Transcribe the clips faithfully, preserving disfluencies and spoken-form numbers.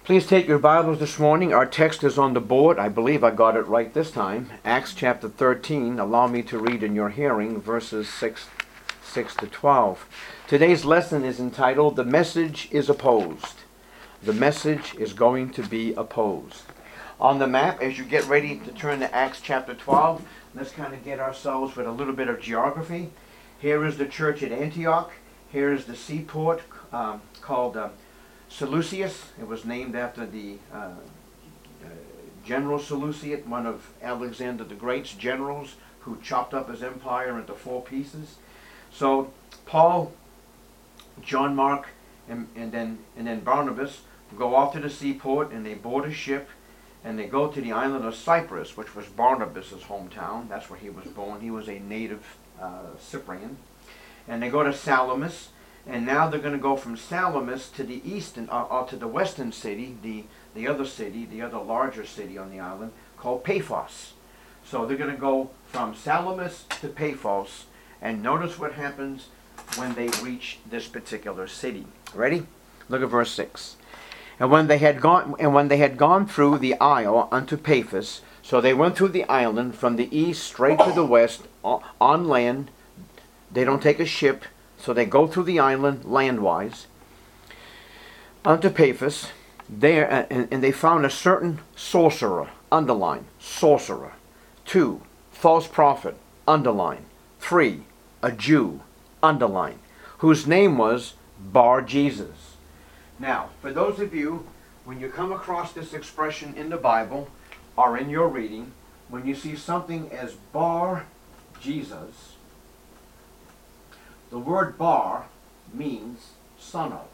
Please take your Bibles this morning. Our text is on the board. I believe I got it right this time. Acts chapter thirteen. Allow me to read in your hearing verses six, six to twelve. Today's lesson is entitled, The Message is Opposed. The message is going to be opposed. On the map, as you get ready to turn to Acts chapter twelve, let's kind of get ourselves with a little bit of geography. Here is the church at Antioch. Here is the seaport um, called uh, Seleucus. It was named after the uh, uh, General Seleucus, one of Alexander the Great's generals who chopped up his empire into four pieces. So Paul, John Mark, and, and then and then Barnabas go off to the seaport, and they board a ship, and they go to the island of Cyprus, which was Barnabas' hometown. That's where he was born. He was a native uh, Cyprian. And they go to Salamis. And now they're going to go from Salamis to the eastern, uh, uh, to the western city, the, the other city, the other larger city on the island, called Paphos. So they're going to go from Salamis to Paphos, and notice what happens when they reach this particular city. Ready? Look at verse six. And when they had gone, and when they had gone through the isle unto Paphos, so they went through the island from the east straight to the west on land. They don't take a ship. So they go through the island landwise unto Paphos, there, and, and they found a certain sorcerer, underline, sorcerer. Two, false prophet, underline. Three, a Jew, underline, whose name was Bar Jesus. Now, for those of you, when you come across this expression in the Bible or in your reading, when you see something as Bar Jesus, the word Bar means son of.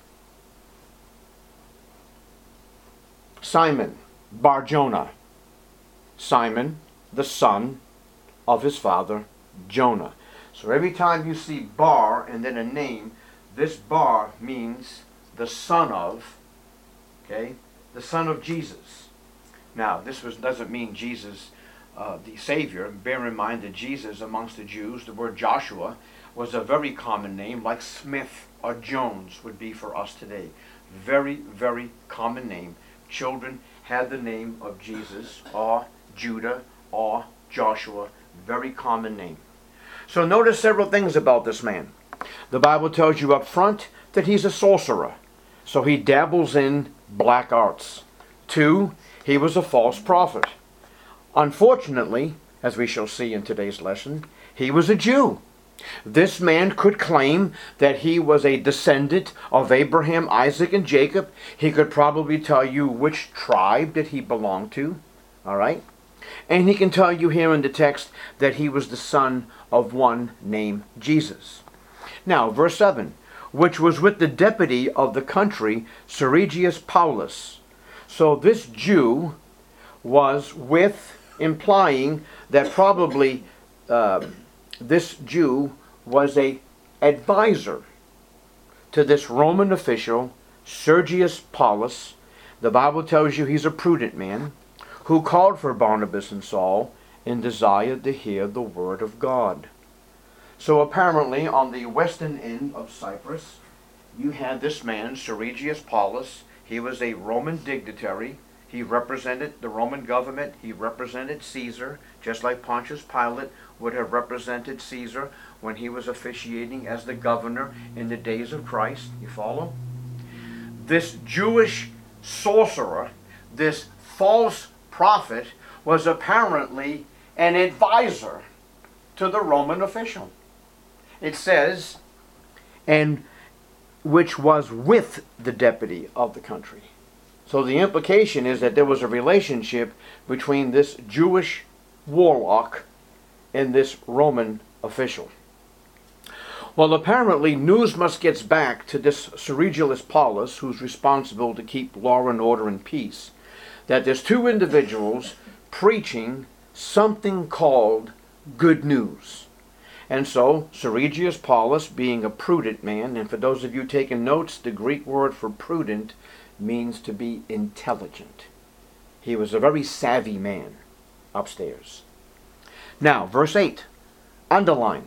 Simon, Bar Jonah. Simon, the son of his father, Jonah. So every time you see Bar and then a name, this Bar means the son of, okay, the son of Jesus. Now, this was, doesn't mean Jesus, uh, the Savior. Bear in mind that Jesus, amongst the Jews, the word Joshua, was a very common name, like Smith or Jones would be for us today. Very, very common name. Children had the name of Jesus or Judah or Joshua. Very common name. So notice several things about this man. The Bible tells you up front that he's a sorcerer. So he dabbles in black arts. Two, he was a false prophet. Unfortunately, as we shall see in today's lesson, he was a Jew. This man could claim that he was a descendant of Abraham, Isaac, and Jacob. He could probably tell you which tribe that he belonged to. All right? And he can tell you here in the text that he was the son of one named Jesus. Now, verse seven, which was with the deputy of the country, Sergius Paulus. So this Jew was with, implying that probably uh, this Jew was a advisor to this Roman official, Sergius Paulus. The Bible tells you he's a prudent man who called for Barnabas and Saul and desired to hear the word of God. So apparently on the western end of Cyprus, you had this man, Sergius Paulus. He was a Roman dignitary. He represented the Roman government. He represented Caesar, just like Pontius Pilate would have represented Caesar when he was officiating as the governor in the days of Christ. You follow? This Jewish sorcerer, this false prophet, was apparently an advisor to the Roman official. It says, and which was with the deputy of the country. So the implication is that there was a relationship between this Jewish warlock and this Roman official. Well, apparently news must get back to this Sergius Paulus, who's responsible to keep law and order and peace, that there's two individuals preaching something called good news. And so Sergius Paulus, being a prudent man, and for those of you taking notes, the Greek word for prudent means to be intelligent. He was a very savvy man upstairs. Now, verse eight, underline,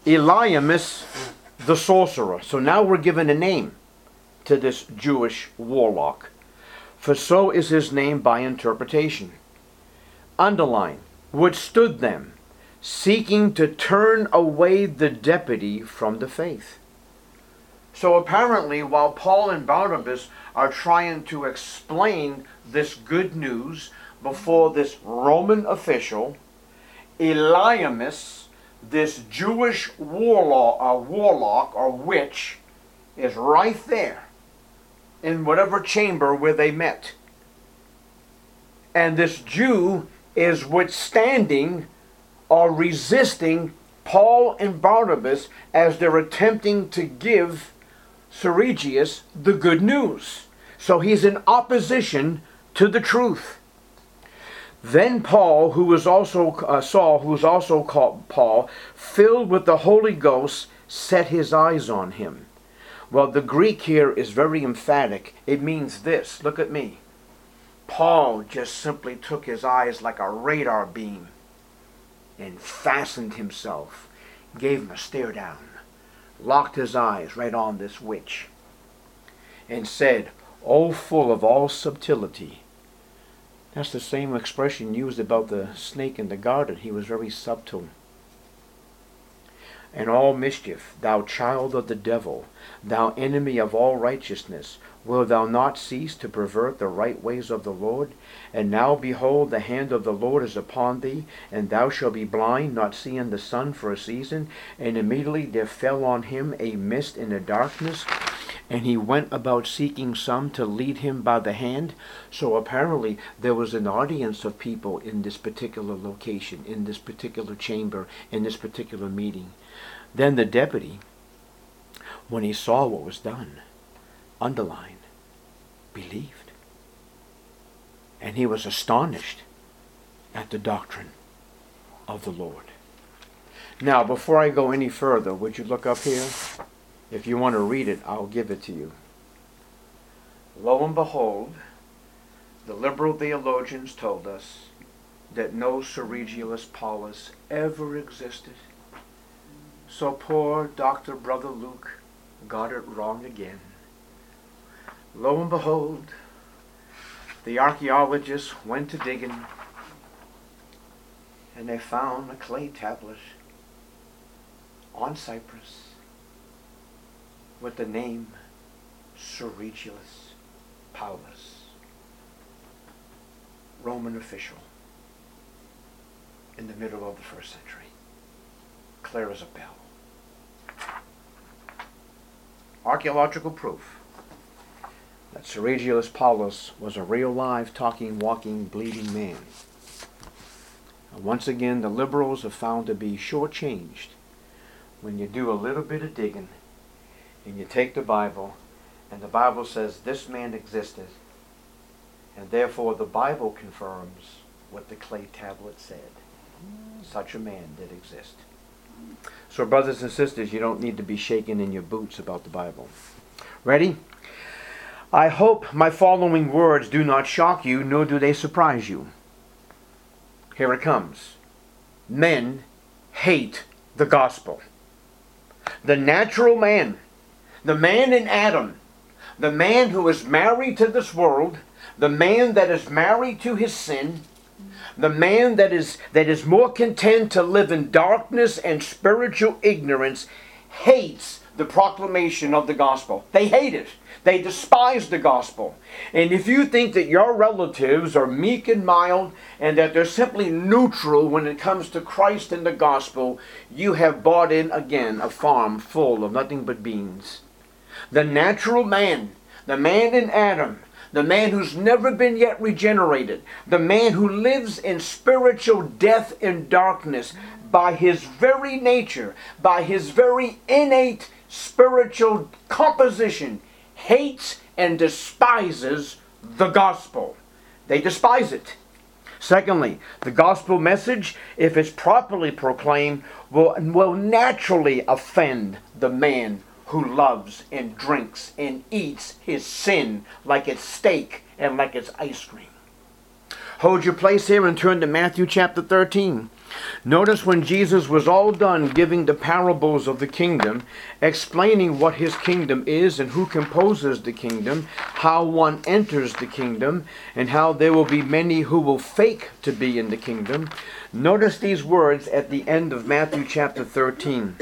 Elymas the sorcerer. So now we're given a name to this Jewish warlock. for so is his name by interpretation. Underline, withstood them, seeking to turn away the deputy from the faith. So apparently, while Paul and Barnabas are trying to explain this good news before this Roman official, Elymas, this Jewish warlock, or warlock or witch, is right there in whatever chamber where they met. And this Jew is withstanding or resisting Paul and Barnabas as they're attempting to give Sergius the good news. So he's in opposition to the truth. Then Paul, who was also uh, Saul, who was also called Paul, filled with the Holy Ghost, set his eyes on him. Well, the Greek here is very emphatic. It means this. Look at me. Paul just simply took his eyes like a radar beam and fastened himself, gave him a stare down, locked his eyes right on this witch, and said, "O full of all subtlety." That's the same expression used about the snake in the garden. He was very subtle. "And all mischief, thou child of the devil, thou enemy of all righteousness, wilt thou not cease to pervert the right ways of the Lord? And now behold, the hand of the Lord is upon thee, and thou shalt be blind, not seeing the sun for a season. And immediately there fell on him a mist in the darkness, and he went about seeking some to lead him by the hand." So apparently there was an audience of people in this particular location, in this particular chamber, in this particular meeting. Then the deputy, when he saw what was done, underline, believed. And he was astonished at the doctrine of the Lord. Now, before I go any further, would you look up here? If you want to read it, I'll give it to you. Lo and behold, the liberal theologians told us that no Sergius Paulus ever existed. So poor Doctor Brother Luke got it wrong again. Lo and behold, the archaeologists went to digging, and they found a clay tablet on Cyprus with the name Sergius Paulus, Roman official in the middle of the first century. Clear as a bell. Archaeological proof that Sergius Paulus was a real, live, talking, walking, bleeding man. And once again, the liberals are found to be shortchanged when you do a little bit of digging and you take the Bible, and the Bible says this man existed, and therefore the Bible confirms what the clay tablet said. Such a man did exist. So brothers and sisters, you don't need to be shaking in your boots about the Bible. Ready? I hope my following words do not shock you, nor do they surprise you. Here it comes. Men hate the gospel. The natural man, the man in Adam, the man who is married to this world, the man that is married to his sin, the man that is that is more content to live in darkness and spiritual ignorance, hates the proclamation of the gospel. They hate it. They despise the gospel. And if you think that your relatives are meek and mild and that they're simply neutral when it comes to Christ and the gospel, you have bought in again a farm full of nothing but beans. The natural man, the man in Adam, the man who's never been yet regenerated, the man who lives in spiritual death and darkness, by his very nature, by his very innate spiritual composition, hates and despises the gospel. They despise it. Secondly, the gospel message, if it's properly proclaimed, will, will naturally offend the man who loves and drinks and eats his sin like it's steak and like it's ice cream. Hold your place here and turn to Matthew chapter thirteen. Notice when Jesus was all done giving the parables of the kingdom, explaining what his kingdom is and who composes the kingdom, how one enters the kingdom, and how there will be many who will fake to be in the kingdom. Notice these words at the end of Matthew chapter thirteen.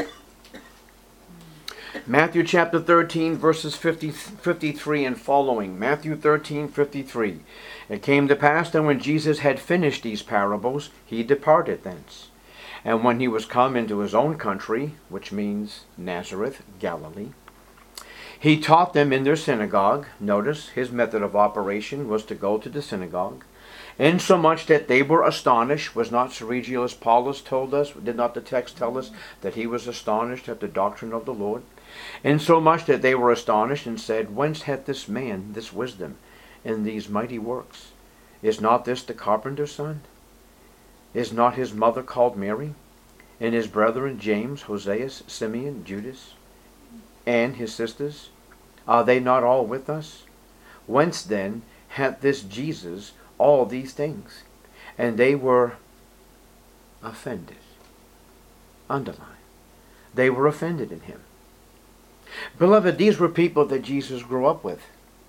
Matthew chapter thirteen, verses fifty, fifty-three and following. Matthew thirteen, fifty-three. It came to pass that when Jesus had finished these parables, he departed thence. And when he was come into his own country, which means Nazareth, Galilee, he taught them in their synagogue. Notice his method of operation was to go to the synagogue, insomuch that they were astonished. Was not Sergius Paulus told us, did not the text tell us that he was astonished at the doctrine of the Lord? Insomuch that they were astonished and said, Whence hath this man this wisdom and these mighty works? Is not this the carpenter's son? Is not his mother called Mary? And his brethren James, Hoseas, Simeon, Judas, and his sisters? Are they not all with us? Whence then hath this Jesus all these things? And they were offended. Underline. They were offended in him. Beloved, these were people that Jesus grew up with.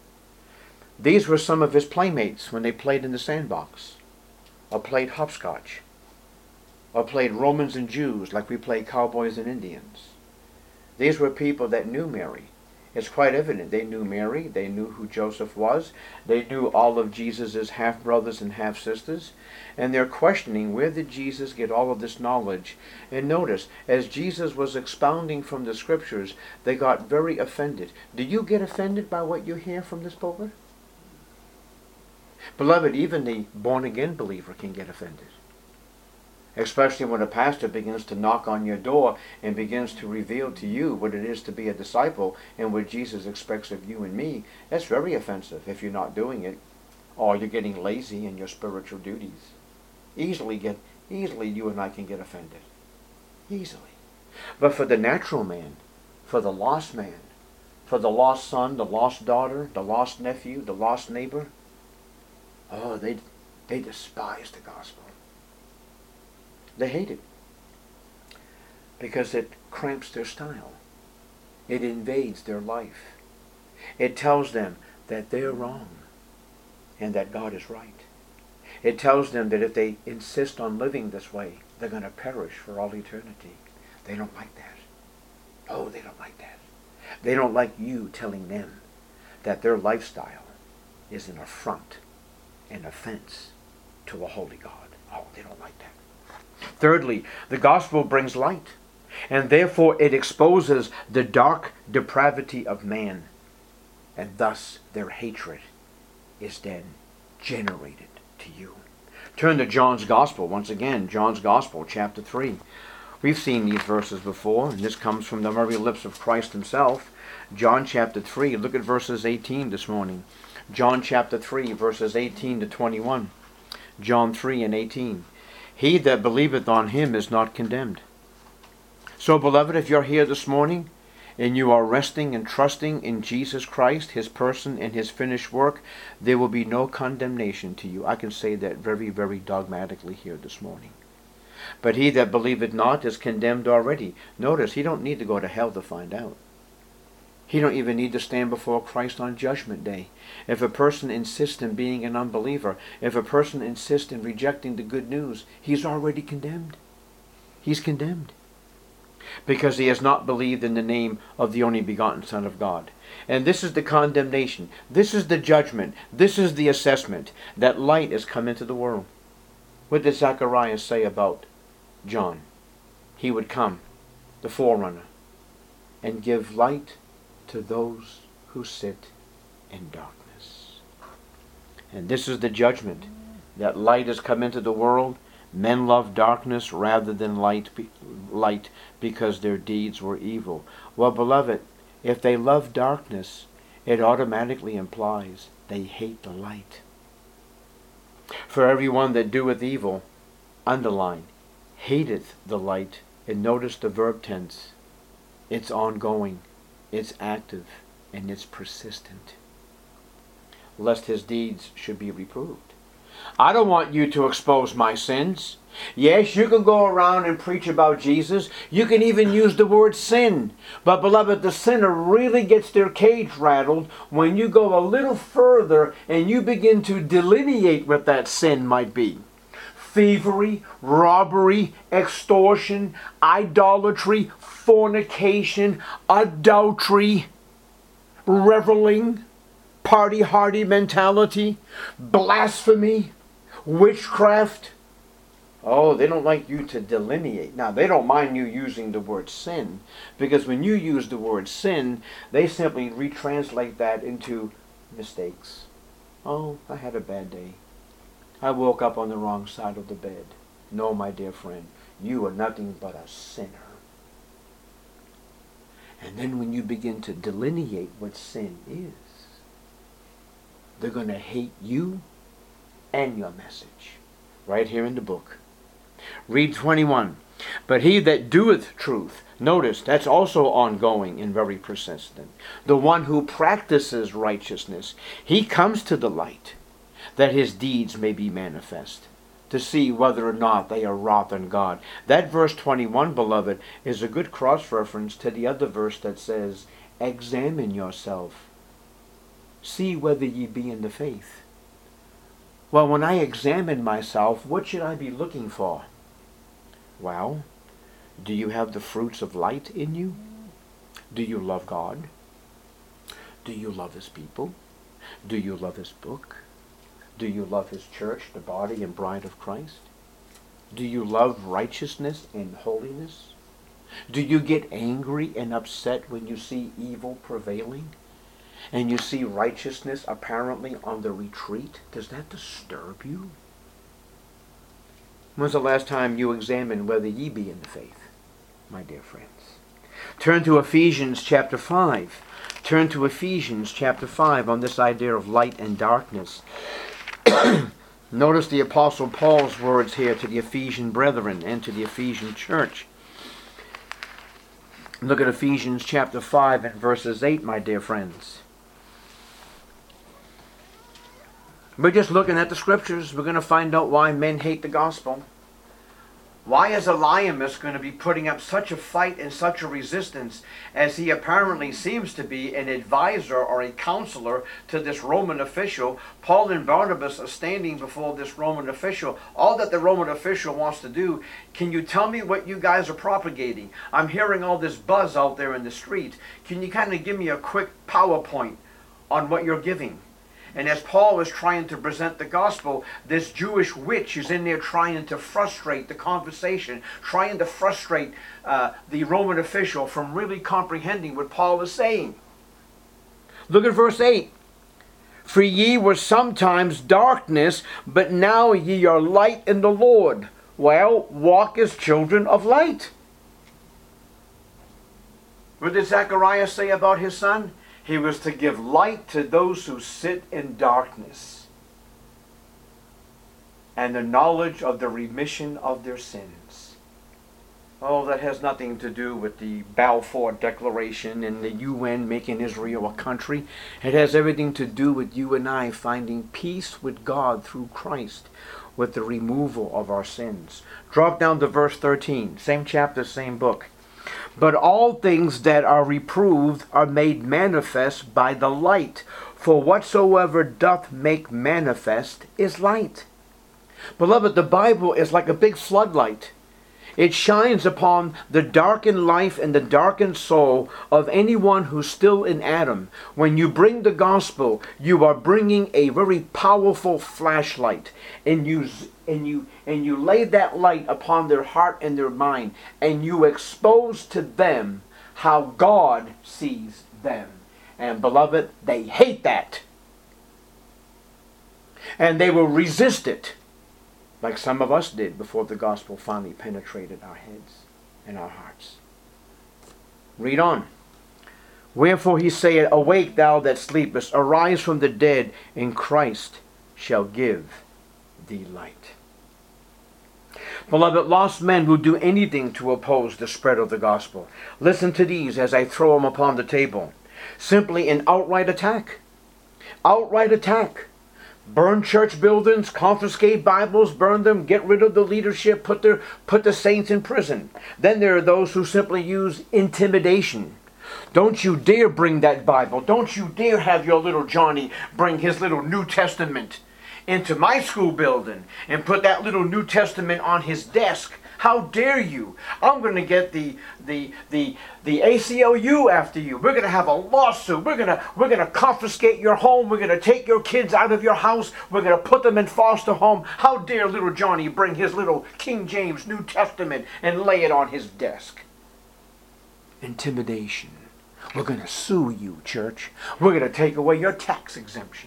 These were some of his playmates when they played in the sandbox, or played hopscotch, or played Romans and Jews like we play cowboys and Indians. These were people that knew Mary. It's quite evident they knew Mary, they knew who Joseph was, they knew all of Jesus' half-brothers and half-sisters, and they're questioning, where did Jesus get all of this knowledge? And notice, as Jesus was expounding from the scriptures, they got very offended. Do you get offended by what you hear from this pulpit? Beloved, even the born-again believer can get offended. Especially when a pastor begins to knock on your door and begins to reveal to you what it is to be a disciple and what Jesus expects of you and me. That's very offensive if you're not doing it, or you're getting lazy in your spiritual duties. Easily get, easily you and I can get offended. Easily. But for the natural man, for the lost man, for the lost son, the lost daughter, the lost nephew, the lost neighbor, oh, they, they despise the gospel. They hate it because it cramps their style. It invades their life. It tells them that they're wrong and that God is right. It tells them that if they insist on living this way, they're going to perish for all eternity. They don't like that. Oh, they don't like that. They don't like you telling them that their lifestyle is an affront, an offense to a holy God. Oh, they don't like that. Thirdly, the gospel brings light, and therefore it exposes the dark depravity of man, and thus their hatred is then generated to you. Turn to John's Gospel once again, John's Gospel, chapter three. We've seen these verses before, and this comes from the very lips of Christ himself. John chapter three, look at verses eighteen this morning. John chapter three, verses eighteen to twenty-one. John three and eighteen. He that believeth on him is not condemned. So, beloved, if you're here this morning and you are resting and trusting in Jesus Christ, his person and his finished work, there will be no condemnation to you. I can say that very, very dogmatically here this morning. But he that believeth not is condemned already. Notice, he don't need to go to hell to find out. He don't even need to stand before Christ on Judgment Day. If a person insists in being an unbeliever, if a person insists in rejecting the good news, he's already condemned. He's condemned. Because he has not believed in the name of the only begotten Son of God. And this is the condemnation. This is the judgment. This is the assessment. That light has come into the world. What did Zechariah say about John? He would come, the forerunner, and give light to those who sit in darkness. And this is the judgment. That light has come into the world. Men love darkness rather than light, light because their deeds were evil. Well, beloved, if they love darkness, it automatically implies they hate the light. For everyone that doeth evil, underline, hateth the light, and notice the verb tense. It's ongoing. It's active, and it's persistent, lest his deeds should be reproved. I don't want you to expose my sins. Yes, you can go around and preach about Jesus. You can even use the word sin. But beloved, the sinner really gets their cage rattled when you go a little further and you begin to delineate what that sin might be. Thievery, robbery, extortion, idolatry, fornication, adultery, reveling, party-hardy mentality, blasphemy, witchcraft. Oh, they don't like you to delineate. Now, they don't mind you using the word sin, because when you use the word sin, they simply retranslate that into mistakes. Oh, I had a bad day. I woke up on the wrong side of the bed. No, my dear friend, you are nothing but a sinner. And then when you begin to delineate what sin is, they're going to hate you and your message. Right here in the book. Read twenty-one. But he that doeth truth, notice that's also ongoing and very persistent. The one who practices righteousness, he comes to the light, that his deeds may be manifest, to see whether or not they are wrought on God. That verse twenty-one, beloved, is a good cross-reference to the other verse that says, examine yourself, see whether ye be in the faith. Well, when I examine myself, what should I be looking for? Well, do you have the fruits of light in you? Do you love God? Do you love his people? Do you love his book? Do you love his church, the body and bride of Christ? Do you love righteousness and holiness? Do you get angry and upset when you see evil prevailing? And you see righteousness apparently on the retreat? Does that disturb you? When's the last time you examined whether ye be in the faith, my dear friends? Turn to Ephesians chapter five. Turn to Ephesians chapter five on this idea of light and darkness. Notice the Apostle Paul's words here to the Ephesian brethren and to the Ephesian church. Look at Ephesians chapter five and verses eight, my dear friends. We're just looking at the scriptures. We're going to find out why men hate the gospel. Why is Elymas going to be putting up such a fight and such a resistance, as he apparently seems to be an advisor or a counselor to this Roman official? Paul and Barnabas are standing before this Roman official. All that the Roman official wants to do, can you tell me what you guys are propagating? I'm hearing all this buzz out there in the street. Can you kind of give me a quick PowerPoint on what you're giving? And as Paul is trying to present the gospel, this Jewish witch is in there trying to frustrate the conversation, trying to frustrate uh, the Roman official from really comprehending what Paul is saying. Look at verse eight. For ye were sometimes darkness, but now ye are light in the Lord. Well, walk as children of light. What did Zechariah say about his son? He was to give light to those who sit in darkness, and the knowledge of the remission of their sins. Oh, that has nothing to do with the Balfour Declaration and the U N making Israel a country. It has everything to do with you and I finding peace with God through Christ, with the removal of our sins. Drop down to verse thirteen, same chapter, same book. But all things that are reproved are made manifest by the light, for whatsoever doth make manifest is light. Beloved, the Bible is like a big floodlight. It shines upon the darkened life and the darkened soul of anyone who's still in Adam. When you bring the gospel, you are bringing a very powerful flashlight, and you and you and you lay that light upon their heart and their mind, and you expose to them how God sees them. And beloved, they hate that, and they will resist it, like some of us did before the gospel finally penetrated our heads and our hearts. Read on. Wherefore he saith, awake thou that sleepest, arise from the dead, and Christ shall give thee light. Beloved, lost men will do anything to oppose the spread of the gospel. Listen to these as I throw them upon the table. Simply an outright attack. Outright attack. Burn church buildings, confiscate Bibles, burn them, get rid of the leadership, put their put the saints in prison. Then there are those who simply use intimidation. Don't you dare bring that Bible. Don't you dare have your little Johnny bring his little New Testament into my school building and put that little New Testament on his desk. How dare you? I'm going to get the the the the A C L U after you. We're going to have a lawsuit. We're going to we're going to confiscate your home. We're going to take your kids out of your house. We're going to put them in foster home. How dare little Johnny bring his little King James New Testament and lay it on his desk? Intimidation. We're going to sue you, church. We're going to take away your tax exemption.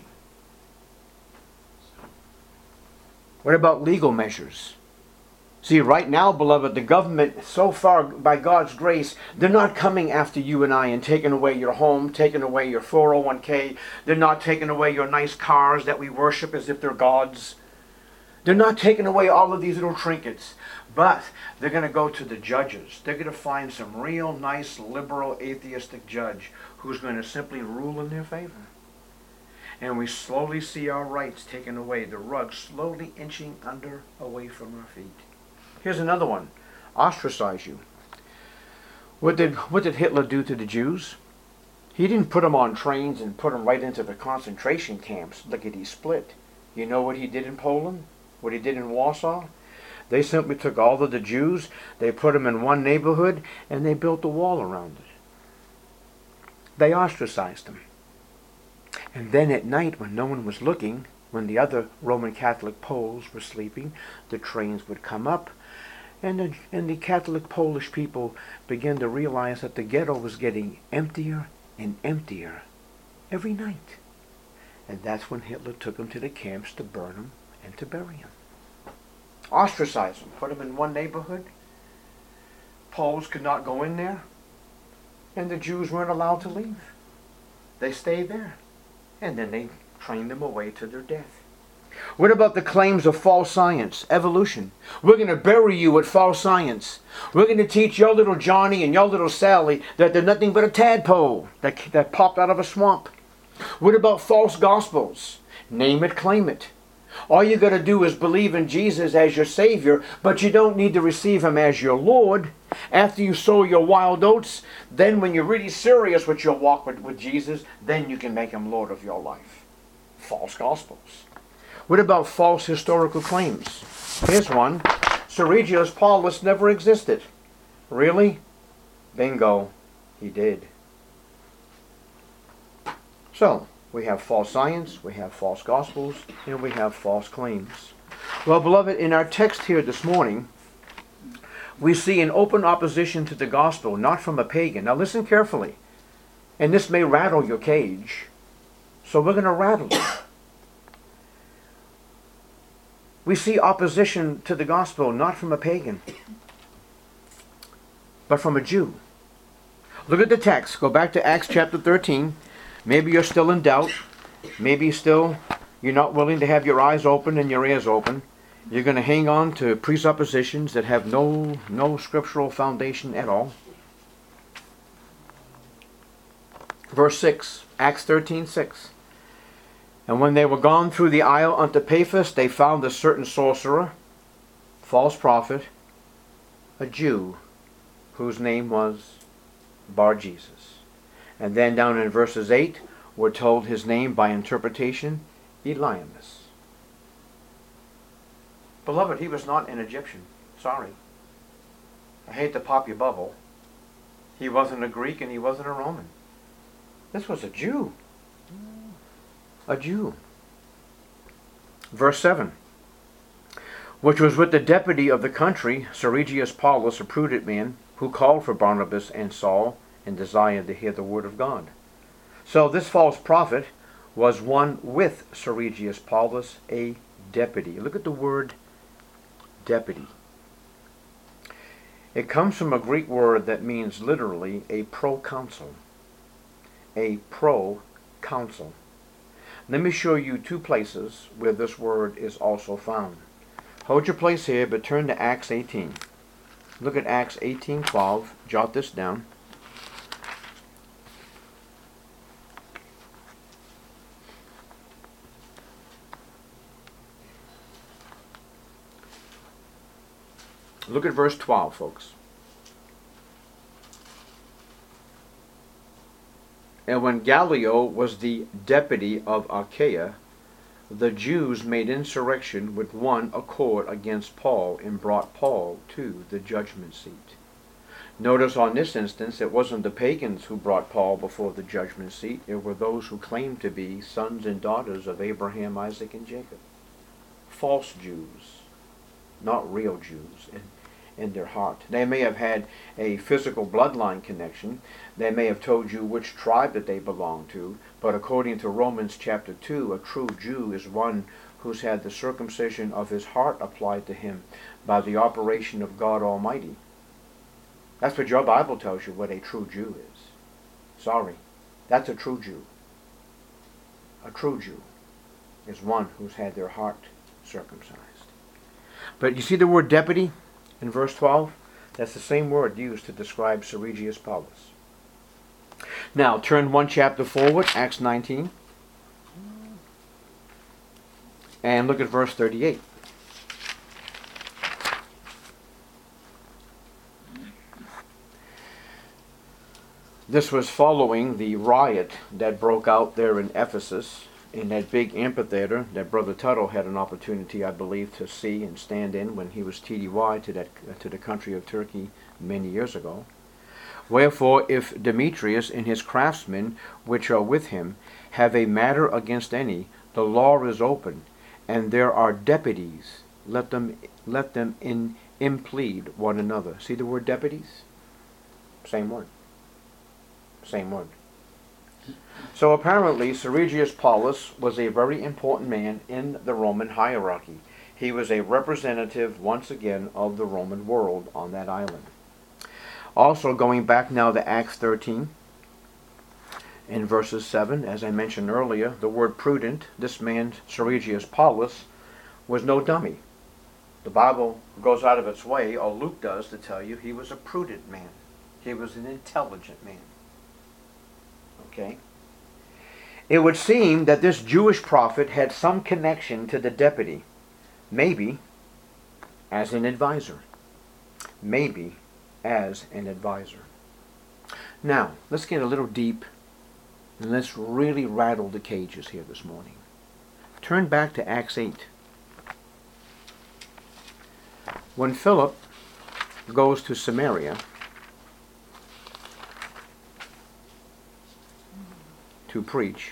What about legal measures? See, right now, beloved, the government, so far, by God's grace, they're not coming after you and I and taking away your home, taking away your four oh one k. They're not taking away your nice cars that we worship as if they're gods. They're not taking away all of these little trinkets. But they're going to go to the judges. They're going to find some real nice, liberal, atheistic judge who's going to simply rule in their favor. And we slowly see our rights taken away, the rug slowly inching under away from our feet. Here's another one. Ostracize you. What did, what did Hitler do to the Jews? He didn't put them on trains and put them right into the concentration camps, lickety split. You know what he did in Poland? What he did in Warsaw? They simply took all of the Jews, they put them in one neighborhood, and they built a wall around it. They ostracized them. And then at night, when no one was looking, when the other Roman Catholic Poles were sleeping, the trains would come up, and the, and the Catholic Polish people began to realize that the ghetto was getting emptier and emptier every night. And that's when Hitler took them to the camps to burn them and to bury them. Ostracize them, put them in one neighborhood. Poles could not go in there, and the Jews weren't allowed to leave. They stayed there, and then they trained them away to their death. What about the claims of false science, evolution? We're going to bury you with false science. We're going to teach your little Johnny and your little Sally that they're nothing but a tadpole that, that popped out of a swamp. What about false gospels? Name it, claim it. All you got to do is believe in Jesus as your Savior, but you don't need to receive Him as your Lord. After you sow your wild oats, then when you're really serious with your walk with, with Jesus, then you can make Him Lord of your life. False gospels. What about false historical claims? Here's one. Sergius Paulus never existed. Really? Bingo. He did. So, we have false science, we have false gospels, and we have false claims. Well, beloved, in our text here this morning, we see an open opposition to the gospel, not from a pagan. Now listen carefully. And this may rattle your cage, so we're going to rattle it. We see opposition to the gospel not from a pagan, but from a Jew. Look at the text. Go back to Acts chapter thirteen. Maybe you're still in doubt. Maybe still you're not willing to have your eyes open and your ears open. You're going to hang on to presuppositions that have no, no scriptural foundation at all. Verse six, Acts thirteen six. And when they were gone through the isle unto Paphos, they found a certain sorcerer, false prophet, a Jew, whose name was Bar-Jesus. And then down in verses eight, we're told his name by interpretation, Elymas. Beloved, he was not an Egyptian. Sorry. I hate to pop your bubble. He wasn't a Greek and he wasn't a Roman. This was a Jew. A Jew. Verse seven. Which was with the deputy of the country, Sergius Paulus, a prudent man, who called for Barnabas and Saul, and desired to hear the word of God. So this false prophet was one with Sergius Paulus, a deputy. Look at the word deputy. It comes from a Greek word that means literally a proconsul. A proconsul. Let me show you two places where this word is also found. Hold your place here, but turn to Acts eighteen. Look at Acts eighteen twelve. Jot this down. Look at verse twelve, folks. And when Gallio was the deputy of Achaia, the Jews made insurrection with one accord against Paul and brought Paul to the judgment seat. Notice on this instance, it wasn't the pagans who brought Paul before the judgment seat. It were those who claimed to be sons and daughters of Abraham, Isaac, and Jacob. False Jews, not real Jews in, in their heart. They may have had a physical bloodline connection. They may have told you which tribe that they belong to. But according to Romans chapter two, a true Jew is one who's had the circumcision of his heart applied to him by the operation of God Almighty. That's what your Bible tells you what a true Jew is. Sorry. That's a true Jew. A true Jew is one who's had their heart circumcised. But you see the word deputy in verse twelve? That's the same word used to describe Sergius Paulus. Now, turn one chapter forward, Acts nineteen. And look at verse thirty-eight. This was following the riot that broke out there in Ephesus, in that big amphitheater that Brother Tuttle had an opportunity, I believe, to see and stand in when he was T D Y to that uh, to the country of Turkey many years ago. Wherefore, if Demetrius and his craftsmen which are with him have a matter against any, the law is open, and there are deputies. Let them let them in implead one another. See the word deputies? Same word. Same word. So apparently Sergius Paulus was a very important man in the Roman hierarchy. He was a representative, once again, of the Roman world on that island. Also, going back now to Acts thirteen, in verses seven, as I mentioned earlier, the word prudent, this man, Sergius Paulus, was no dummy. The Bible goes out of its way, or Luke does, to tell you he was a prudent man. He was an intelligent man. Okay? It would seem that this Jewish prophet had some connection to the deputy, maybe as an advisor. Maybe as an advisor. Now, let's get a little deep and let's really rattle the cages here this morning. Turn back to Acts eight. When Philip goes to Samaria to preach,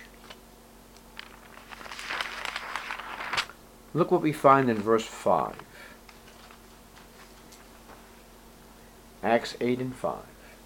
look what we find in verse five. Acts eight and five.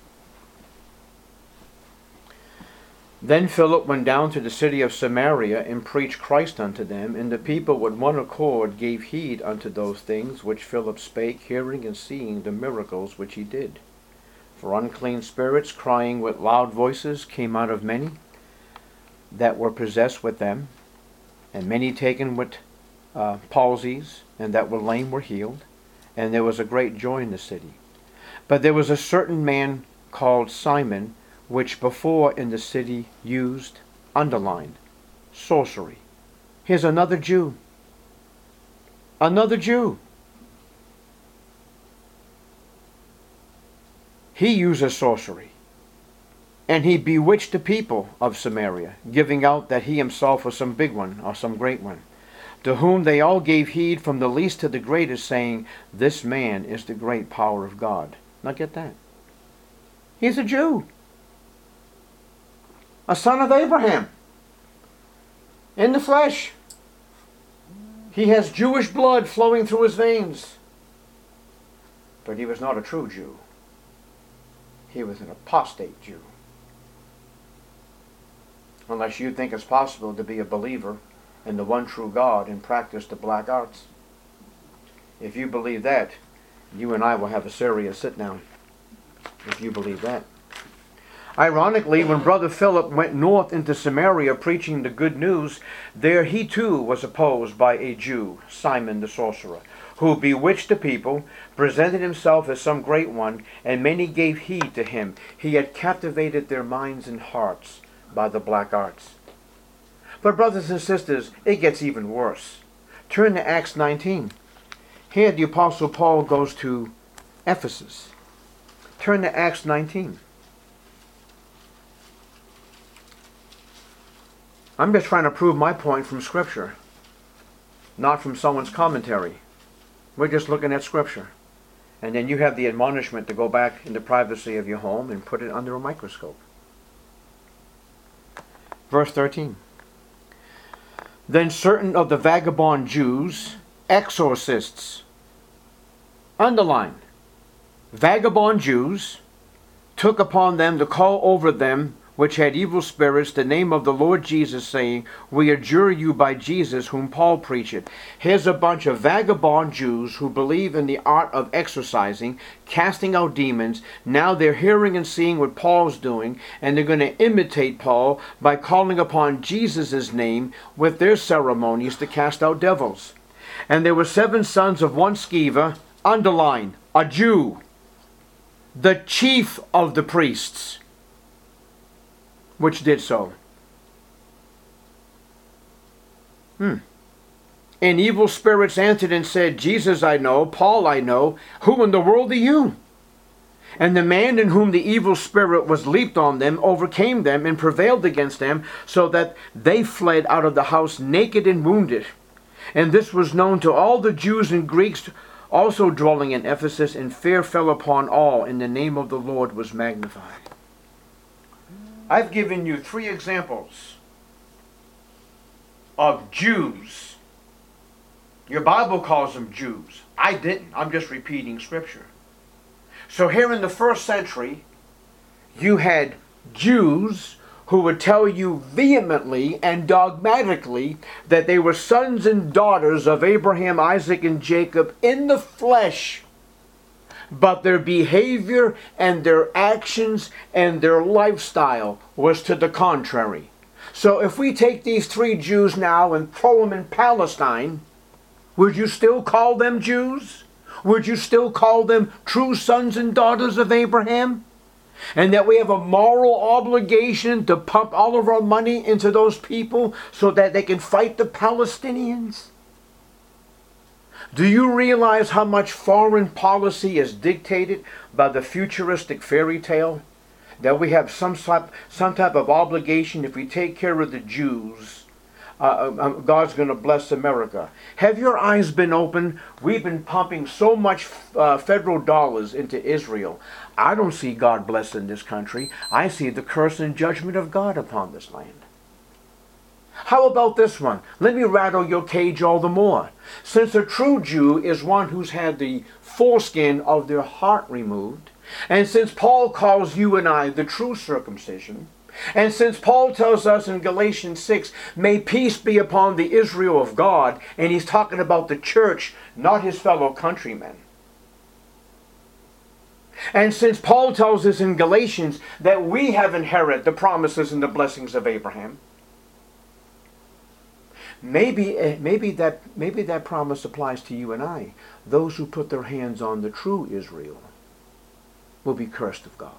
Then Philip went down to the city of Samaria and preached Christ unto them, and the people with one accord gave heed unto those things which Philip spake, hearing and seeing the miracles which he did. For unclean spirits, crying with loud voices, came out of many that were possessed with them, and many taken with uh, palsies, and that were lame were healed, and there was a great joy in the city. But there was a certain man called Simon, which before in the city used, underlined, sorcery. Here's another Jew. Another Jew. He uses sorcery. And he bewitched the people of Samaria, giving out that he himself was some big one or some great one, to whom they all gave heed from the least to the greatest, saying, this man is the great power of God. Now get that. He's a Jew. A son of Abraham. In the flesh. He has Jewish blood flowing through his veins. But he was not a true Jew. He was an apostate Jew. Unless you think it's possible to be a believer in the one true God and practice the black arts. If you believe that, you and I will have a serious sit-down. If you believe that. Ironically, when Brother Philip went north into Samaria preaching the good news, there he too was opposed by a Jew, Simon the sorcerer, who bewitched the people, presented himself as some great one, and many gave heed to him. He had captivated their minds and hearts by the black arts. But brothers and sisters, it gets even worse. Turn to Acts nineteen. Here the Apostle Paul goes to Ephesus. Turn to Acts nineteen. I'm just trying to prove my point from Scripture, not from someone's commentary. We're just looking at Scripture. And then you have the admonishment to go back in the privacy of your home and put it under a microscope. Verse thirteen. Then certain of the vagabond Jews, exorcists, underline, vagabond Jews, took upon them to call over them which had evil spirits the name of the Lord Jesus, saying, We adjure you by Jesus whom Paul preacheth. Here's a bunch of vagabond Jews who believe in the art of exorcising, casting out demons. Now they're hearing and seeing what Paul's doing, and they're going to imitate Paul by calling upon Jesus' name with their ceremonies to cast out devils. And there were seven sons of one Sceva, underline, a Jew, the chief of the priests, which did so. Hmm. And evil spirits answered and said, Jesus I know, Paul I know, who in the world are you? And the man in whom the evil spirit was leaped on them, overcame them, and prevailed against them, so that they fled out of the house naked and wounded. And this was known to all the Jews and Greeks also dwelling in Ephesus, and fear fell upon all, and the name of the Lord was magnified. I've given you three examples of Jews. Your Bible calls them Jews. I didn't. I'm just repeating Scripture. So here in the first century, you had Jews who would tell you vehemently and dogmatically that they were sons and daughters of Abraham, Isaac, and Jacob in the flesh. But their behavior and their actions and their lifestyle was to the contrary. So if we take these three Jews now and throw them in Palestine, would you still call them Jews? Would you still call them true sons and daughters of Abraham? And that we have a moral obligation to pump all of our money into those people so that they can fight the Palestinians? Do you realize how much foreign policy is dictated by the futuristic fairy tale? That we have some type, some type of obligation, if we take care of the Jews, uh, uh, God's going to bless America. Have your eyes been open? We've been pumping so much uh, federal dollars into Israel. I don't see God blessing this country. I see the curse and judgment of God upon this land. How about this one? Let me rattle your cage all the more. Since a true Jew is one who's had the foreskin of their heart removed, and since Paul calls you and I the true circumcision, and since Paul tells us in Galatians six, may peace be upon the Israel of God, and he's talking about the church, not his fellow countrymen. And since Paul tells us in Galatians that we have inherited the promises and the blessings of Abraham, Maybe, maybe, that, maybe that promise applies to you and I. Those who put their hands on the true Israel will be cursed of God.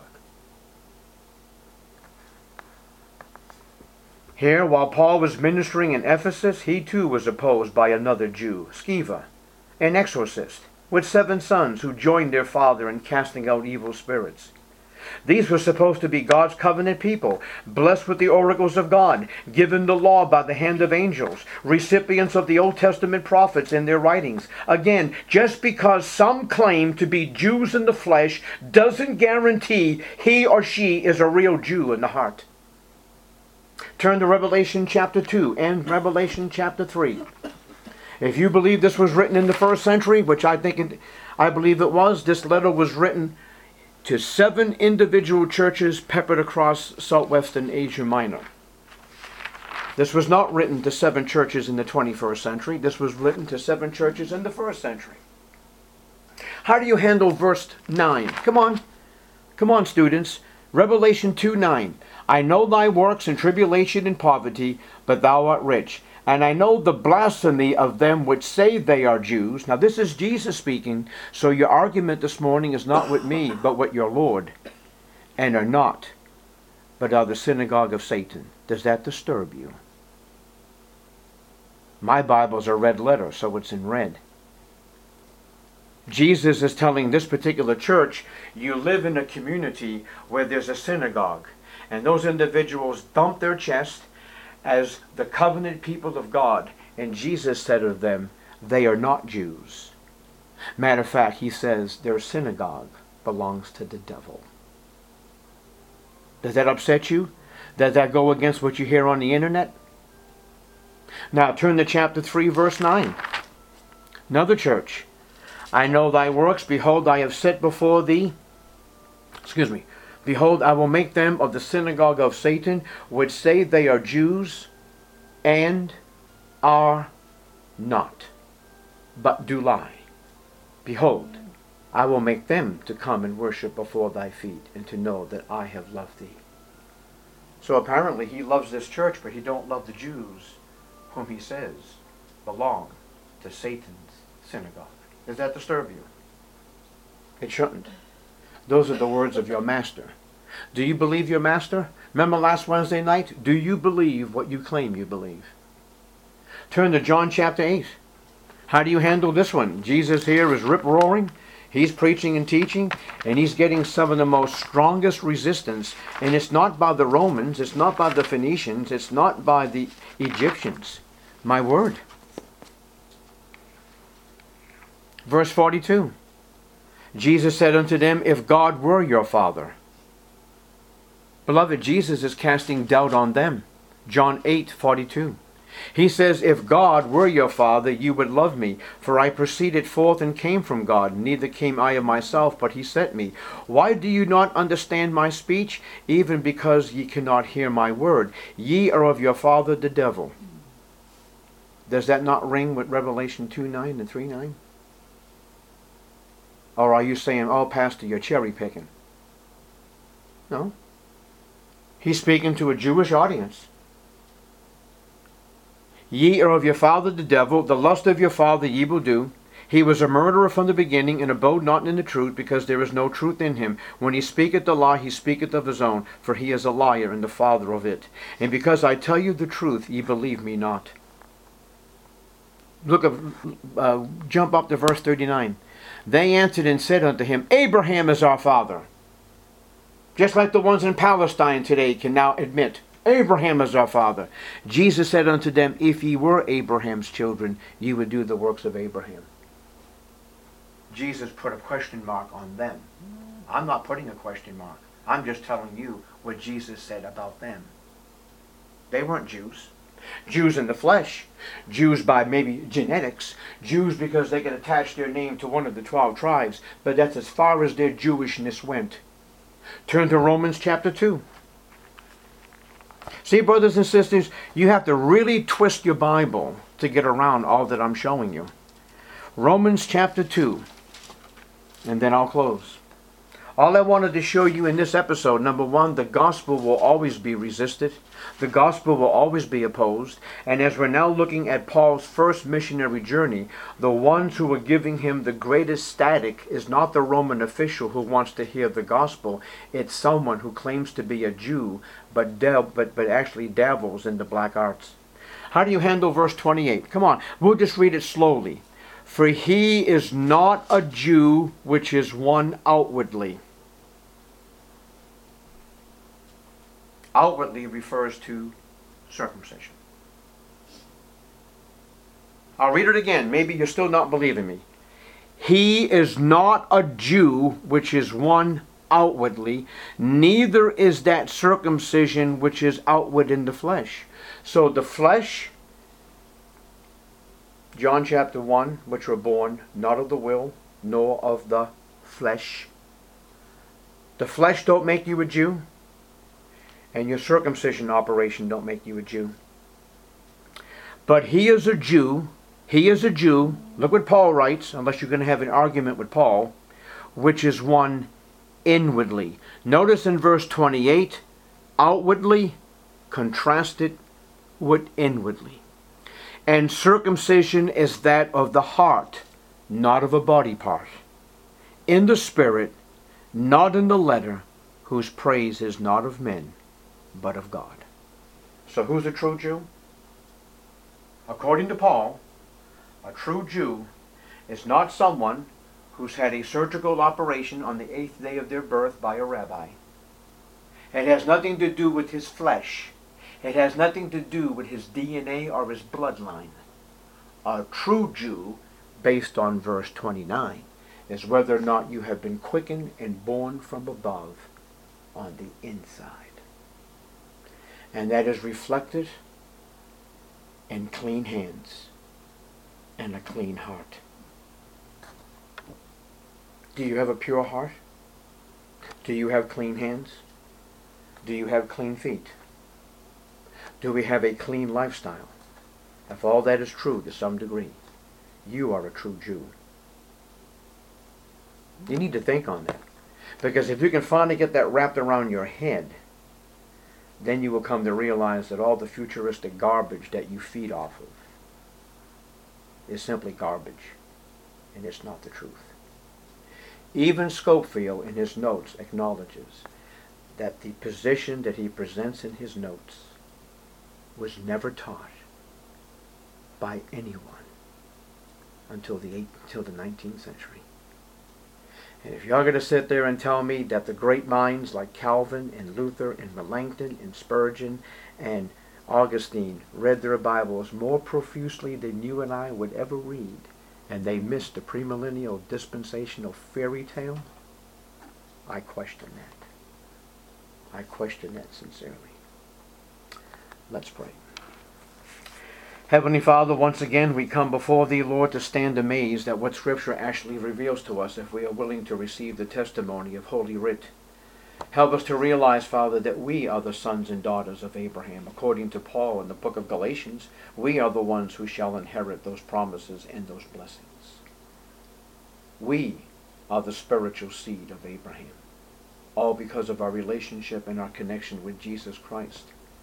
Here, while Paul was ministering in Ephesus, he too was opposed by another Jew, Sceva, an exorcist, with seven sons who joined their father in casting out evil spirits. These were supposed to be God's covenant people, blessed with the oracles of God, given the law by the hand of angels, recipients of the Old Testament prophets in their writings. Again, just because some claim to be Jews in the flesh doesn't guarantee he or she is a real Jew in the heart. Turn to Revelation chapter two and Revelation chapter three. If you believe this was written in the first century, which I think it, I believe it was, this letter was written to seven individual churches peppered across southwestern Asia Minor. This was not written to seven churches in the twenty-first century. This was written to seven churches in the first century. How do you handle verse nine? Come on. Come on, students. Revelation two nine. I know thy works and tribulation and poverty, but thou art rich. And I know the blasphemy of them which say they are Jews. Now this is Jesus speaking, so your argument this morning is not with me, but with your Lord. And are not, but are the synagogue of Satan. Does that disturb you? My Bible's a red letter, so it's in red. Jesus is telling this particular church, you live in a community where there's a synagogue. And those individuals thump their chest as the covenant people of God. And Jesus said of them, they are not Jews. Matter of fact, he says their synagogue belongs to the devil. Does that upset you? Does that go against what you hear on the internet? Now turn to chapter three, verse nine. Another church. I know thy works. Behold, I have set before thee. Excuse me. Behold, I will make them of the synagogue of Satan, which say they are Jews, and are not, but do lie. Behold, I will make them to come and worship before thy feet, and to know that I have loved thee. So apparently he loves this church, but he don't love the Jews, whom he says belong to Satan's synagogue. Does that disturb you? It shouldn't. Those are the words of your master. Do you believe your master? Remember last Wednesday night? Do you believe what you claim you believe? Turn to John chapter eight. How do you handle this one? Jesus here is rip-roaring. He's preaching and teaching, and he's getting some of the most strongest resistance. And it's not by the Romans, it's not by the Phoenicians, it's not by the Egyptians. My word. Verse forty-two. Jesus said unto them, if God were your Father. Beloved, Jesus is casting doubt on them. John eight forty-two. He says, if God were your Father, you would love me. For I proceeded forth and came from God. Neither came I of myself, but he sent me. Why do you not understand my speech? Even because ye cannot hear my word. Ye are of your father the devil. Does that not ring with Revelation two nine and three nine? Or are you saying, oh, Pastor, you're cherry picking? No. He's speaking to a Jewish audience. Ye are of your father the devil, the lust of your father ye will do. He was a murderer from the beginning, and abode not in the truth, because there is no truth in him. When he speaketh the lie, he speaketh of his own, for he is a liar and the father of it. And because I tell you the truth, ye believe me not. Look, uh, jump up to verse thirty-nine. They answered and said unto him, Abraham is our father. Just like the ones in Palestine today can now admit, Abraham is our father. Jesus said unto them, if ye were Abraham's children, ye would do the works of Abraham. Jesus put a question mark on them. I'm not putting a question mark. I'm just telling you what Jesus said about them. They weren't Jews. Jews in the flesh. Jews by maybe genetics. Jews because they could attach their name to one of the twelve tribes. But that's as far as their Jewishness went. Turn to Romans chapter two. See, brothers and sisters, you have to really twist your Bible to get around all that I'm showing you. Romans chapter two. And then I'll close. All I wanted to show you in this episode, number one, the gospel will always be resisted. The gospel will always be opposed. And as we're now looking at Paul's first missionary journey, the ones who are giving him the greatest static is not the Roman official who wants to hear the gospel. It's someone who claims to be a Jew, but, dab- but, but actually dabbles in the black arts. How do you handle verse twenty-eight? Come on, we'll just read it slowly. For he is not a Jew, which is one outwardly. Outwardly refers to circumcision. I'll read it again. Maybe you're still not believing me. He is not a Jew, which is one outwardly, neither is that circumcision which is outward in the flesh. So the flesh, John chapter one, which were born not of the will, nor of the flesh. The flesh don't make you a Jew. And your circumcision operation don't make you a Jew. But he is a Jew. He is a Jew. Look what Paul writes, unless you're going to have an argument with Paul, which is one inwardly. Notice in verse twenty-eight, outwardly contrasted with inwardly. And circumcision is that of the heart, not of a body part. In the spirit, not in the letter, whose praise is not of men, but of God. So who's a true Jew? According to Paul, a true Jew is not someone who's had a surgical operation on the eighth day of their birth by a rabbi. It has nothing to do with his flesh. It has nothing to do with his D N A or his bloodline. A true Jew, based on verse twenty-nine, is whether or not you have been quickened and born from above on the inside. And that is reflected in clean hands and a clean heart. Do you have a pure heart? Do you have clean hands? Do you have clean feet? Do we have a clean lifestyle? If all that is true to some degree, you are a true Jew. You need to think on that. Because if you can finally get that wrapped around your head, then you will come to realize that all the futuristic garbage that you feed off of is simply garbage, and it's not the truth. Even Scofield in his notes acknowledges that the position that he presents in his notes was never taught by anyone until the eight, until the nineteenth century. And if y'all going to sit there and tell me that the great minds like Calvin and Luther and Melanchthon and Spurgeon and Augustine read their Bibles more profusely than you and I would ever read, and they missed the premillennial dispensational fairy tale, I question that. I question that sincerely. Let's pray. Heavenly Father, once again we come before Thee, Lord, to stand amazed at what Scripture actually reveals to us if we are willing to receive the testimony of Holy Writ. Help us to realize, Father, that we are the sons and daughters of Abraham. According to Paul in the book of Galatians, we are the ones who shall inherit those promises and those blessings. We are the spiritual seed of Abraham, all because of our relationship and our connection with Jesus Christ.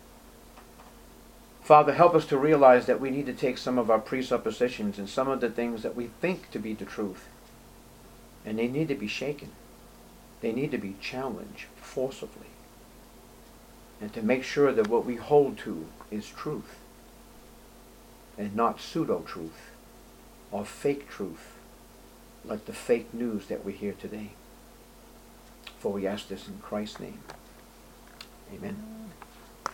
Father, help us to realize that we need to take some of our presuppositions and some of the things that we think to be the truth, and they need to be shaken. They need to be challenged forcibly. And to make sure that what we hold to is truth, and not pseudo-truth or fake truth, like the fake news that we hear today. For we ask this in Christ's name. Amen.